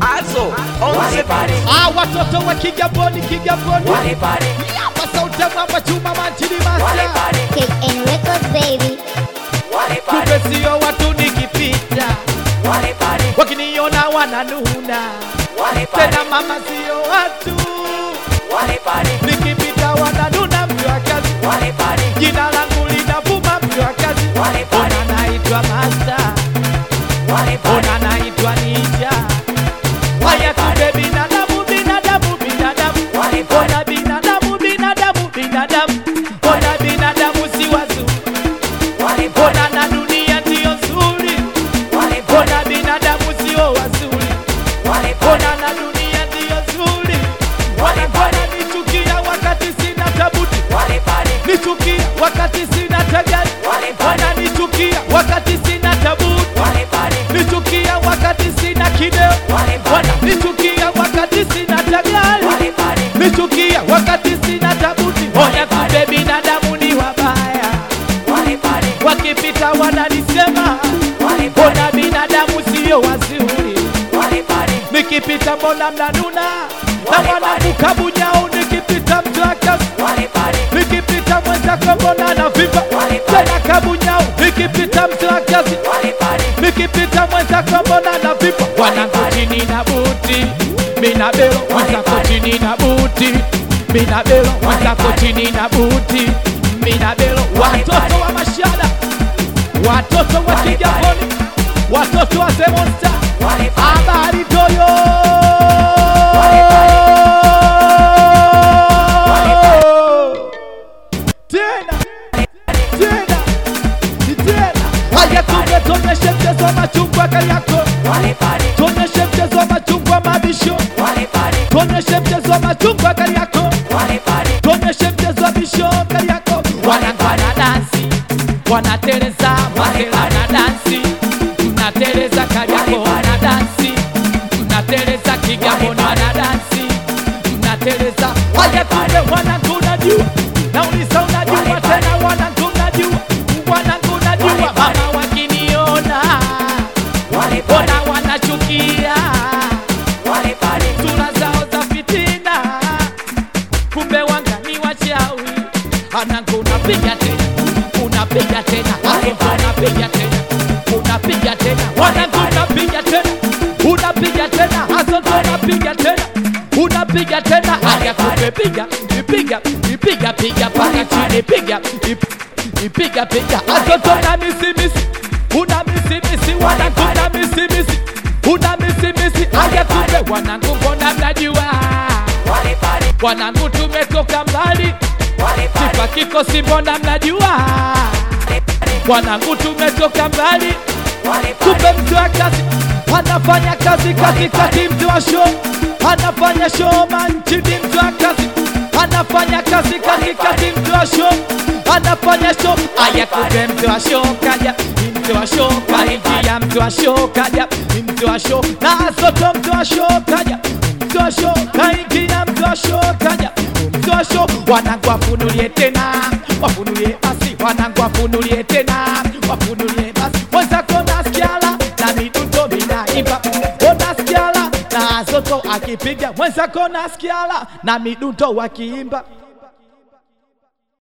Azo, onze pare. Watoto wa Kigamboni, Kigamboni. Wale pare. Masauta mwamba chuma manchini masa. Wale pare. KN Records baby. Wale pare. Kumbe sio watu nikipita. Wale pare. Wakiniona wananuna. Wale pare. Tena mama sio watu. Wale pare. Nikipita wananuna mtu wa kazi. Wale pare. Jina langu linavuma mtu wa kazi. Wale pare. Ona naitwa Master. Wale pare. Ona naitwa Ninja. Haya kumbe binadamu, binadamu, binadamu. Wale pare. Ona binadamu, binadamu, binadamu. Ona binadamu si wazuri. Wale pare. Ona na dunia ndio nzuri. Wale pare. Ona binadamu sio wazuri. Wale pare. Ona na dunia ndio nzuri. Wanafanya nichukia wakati sina tabuti. Wale pare. Nichukia wakati sina tagari. Wale pare. Wananichukia wakati sina tabuti. Wale pare. Nichukia wakati sina kideo. Wale pare. Wananichukia wakati sina tagari. Wale pare. Nichukia wakati sina tabuti. Oya kumbe binadamu ni wabaya. Wale pare. Wakipita wananisema. Wale pare. Ona binadamu sio wazuri. Wale pare. Nikipita mbona mnanuna. Na Wale wanavuka bunyao nikipita mtakazi. Wale pare. Nikipita mwenzako mbona na vipa. Wale pare. Tena kabunyao nikipita mtakazi. Wale pare. Nikipita mwenzako mbona na vipa. Wanangu chini na buti. Mina belo mwenzako chini na buti. Mina belo mwenzako chini na buti. Mina belo watoto wa Mashada. Watoto wa Kigamboni. Watoto wa Zemonsta. Wale pare. Habari toyo. Tena. Tena. Tena. Haya kumbe tuonyeshe mchezo wa machungwa Kariako. Wale pare. Tuonyeshe mchezo wa machungwa Mabisho. Wale pare. Tuonyeshe mchezo wa machungwa Kariako. Wale pare. Tuonyeshe mchezo wa Bisho Kariako. Wanangu wana dansi. Wanateleza Mahela na dansi. Tunateleza Kariako wana dansi. Tunateleza Kigamboni wana dansi. Tunateleza. Haya kumbe wanangu najua. Nauliza unajua tena wanangu najua. Wanangu najua mama wakiniona. Wale pare. Ona wanachukia. Wale pare. Sura zao za fitina. Kumbe wanga ni wachawi. Anangu unapiga tena. Unapiga tena. Asoto unapiga tena. Unapiga tena. Wanangu unapiga tena. Unapiga tena. Asoto unapiga tena. Unapiga tena. Aya kumbe piga. Ipiga. Ipiga piga paka chini piga. Ipiga piga. Asoto na misimisi. Una misimisi. Wanangu na misimisi. Una misimisi. Aya kumbe wanangu mbona mnajua. Wale pare. Wanangu tumetoka mbali. Wale pare. Sifa kikosi mbona mnajua. Wanangu tumetoka mbali. Wale pare. Kumbe mtu wa kazi anafanya kazi katikati, mtu wa show anafanya show manchini, mtu wa kazi anafanya kazi katikati, mtu wa show anafanya show. Aya kumbe mtu wa show kaja, mtu wa show kaingia, mtu wa show kaja, mtu wa show na Asoto, mtu wa show kaja, mtu wa show kaingia, mtu wa show kaja, mtu wa show. Wanangu wafunulie tena, wafunulie basi, wanangu wafunulie tena, wafunulie basi. Mwenzako nasikiala na midundo minaimba, nasikiala na Asoto akipiga, mwenzako nasikiala na midundo wakiimba.